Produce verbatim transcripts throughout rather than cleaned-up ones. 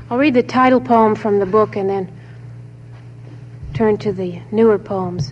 I'll read the title poem from the book and then turn to the newer poems.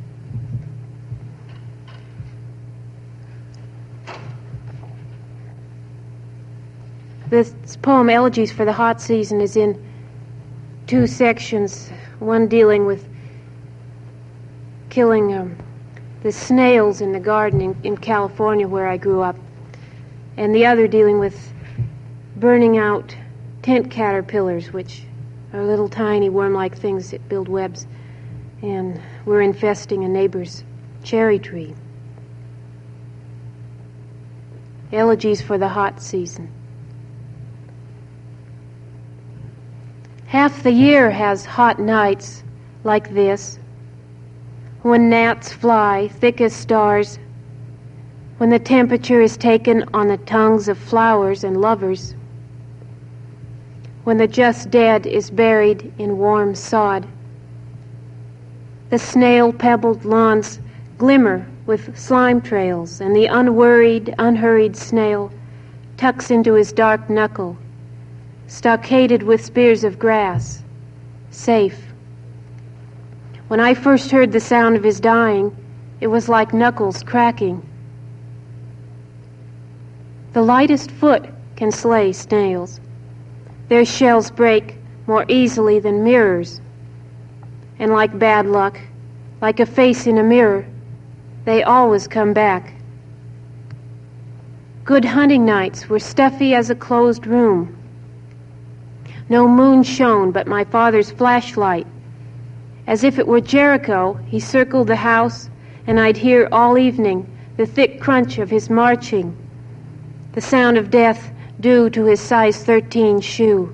This poem, Elegies for the Hot Season, is in two sections, one dealing with killing um, the snails in the garden in, in California where I grew up, and the other dealing with burning out tent caterpillars, which are little tiny worm-like things that build webs, and were infesting a neighbor's cherry tree. Elegies for the Hot Season. Half the year has hot nights like this, when gnats fly thick as stars, when the temperature is taken on the tongues of flowers and lovers, when the just dead is buried in warm sod. The snail-pebbled lawns glimmer with slime trails, and the unworried, unhurried snail tucks into his dark knuckle, stockaded with spears of grass, safe. When I first heard the sound of his dying, it was like knuckles cracking. The lightest foot can slay snails. Their shells break more easily than mirrors, and like bad luck, like a face in a mirror, they always come back. Good hunting nights were stuffy as a closed room. No moon shone but my father's flashlight. As if it were Jericho, he circled the house, and I'd hear all evening the thick crunch of his marching, the sound of death due to his size thirteen shoe.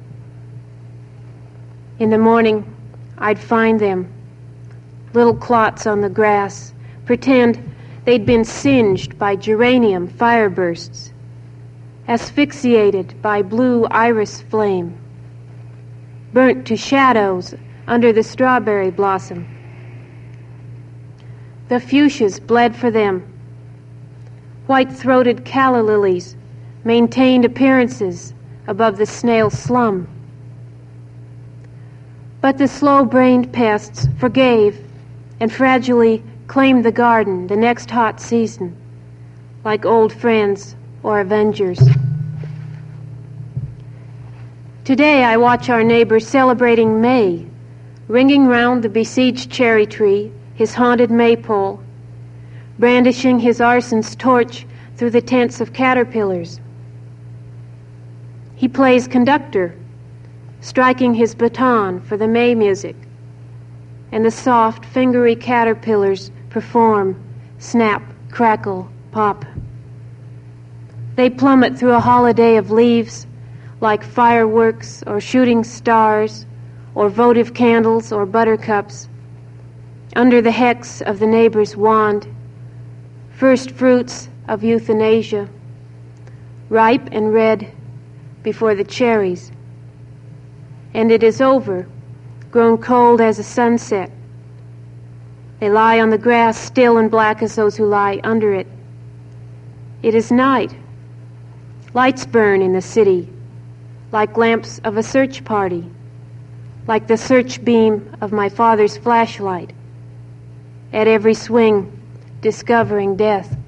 In the morning, I'd find them, little clots on the grass, pretend they'd been singed by geranium firebursts, asphyxiated by blue iris flame, burnt to shadows under the strawberry blossom. The fuchsias bled for them. White-throated calla lilies maintained appearances above the snail slum. But the slow-brained pests forgave and fragilely claimed the garden the next hot season, like old friends or avengers. Today I watch our neighbor celebrating May, ringing round the besieged cherry tree, his haunted maypole, brandishing his arson's torch through the tents of caterpillars. He plays conductor, striking his baton for the May music, and the soft, fingery caterpillars perform, snap, crackle, pop. They plummet through a holiday of leaves like fireworks or shooting stars or votive candles or buttercups, under the hex of the neighbor's wand, first fruits of euthanasia, ripe and red before the cherries. And it is over, grown cold as a sunset. They lie on the grass, still and black as those who lie under it. It is night. Lights burn in the city, like lamps of a search party, like the search beam of my father's flashlight, at every swing discovering death.